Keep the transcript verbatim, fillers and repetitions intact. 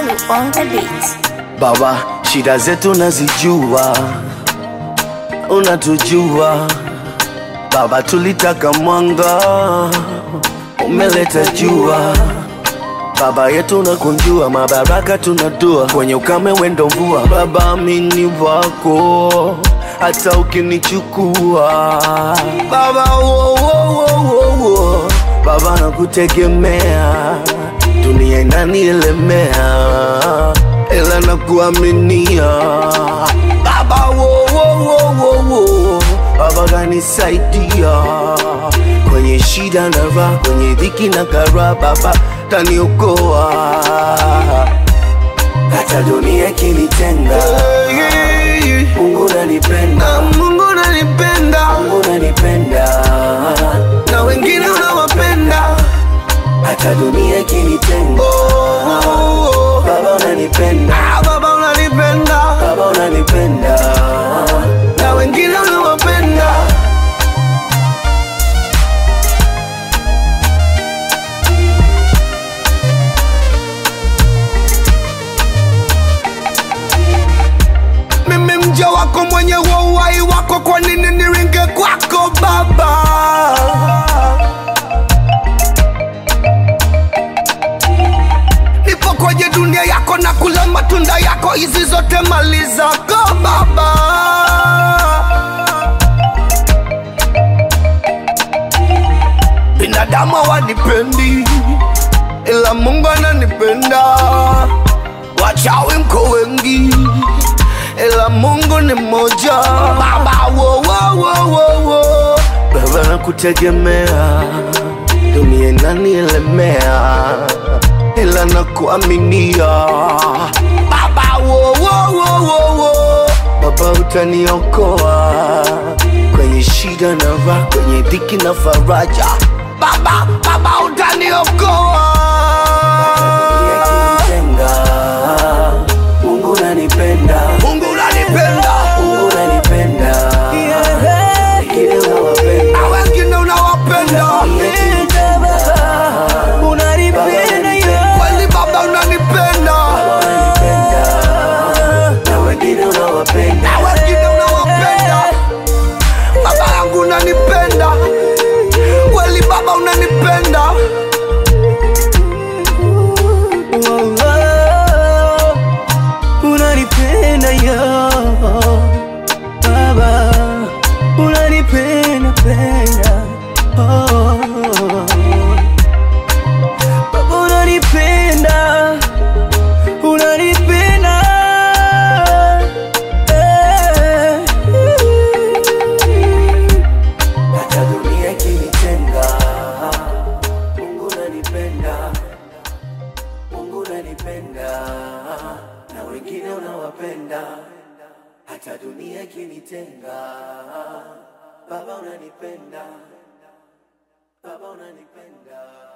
Malu on the beat. Baba, shida zetu nazijua, unatujua. Baba, tulitaka mwanga, umeleta jua. Baba yetu nakunjua, mabaraka tunadua, kwenye ukame wendo mvua. Baba, mini wako, hata ukinichukua. Baba, wo, wo, wo, wo, wo. Baba, nakutegemea, dunia inanielemea, ela nakuaminia. Baba, wo, wo, wo, wo, wo. Baba, kanisaidia kwenye shida na raha, kwenye dhiki na kara. Baba, taniokoa hata dunia kinitenga. Mungu nanipenda, Mungu nanipenda, Mungu nanipenda, na wengine unawapenda hata dunia kinitenga. Baba unanipenda, Baba unanipenda, Baba unanipenda, na wengine unawapenda. Mimi mja wako mwenye uhai wako, kwa nini niringe kwako Baba? Nipo kwenye dunia yako na kula matunda yako, hizi zote mali zako Baba. Binadamu hawanipendi, ila Mungu ananipenda. Wachawi mko wengi, ila Mungu ni mmoja. Baba, wo, wo, wo, wo, wo. Baba, nakutegemea, dunia inanielemea, ila nakuaminia. Baba, wo, wo, wo, wo, wo. Baba, utaniokoa kwenye shida na raha, kwenye dhiki na faraja. Baba, Baba, utaniokoa. Mungu unanipenda, Mungu unanipenda, Mungu unanipenda, wengine unawapenda, na wengine unawapenda. Kweli Baba unanipenda, na wengine unawapenda, na wengine unawapenda. Baba yangu unanipenda, kweli Baba unanipenda. Unanipenda yo Baba, unanipenda penda, oh. Baba unanipenda, unanipenda, eh. Hata dunia kinitenga, Mungu unanipenda, Mungu unanipenda, na wengine unawapenda. Hata dunia kinitenga, Baba unanipenda, Baba unanipenda.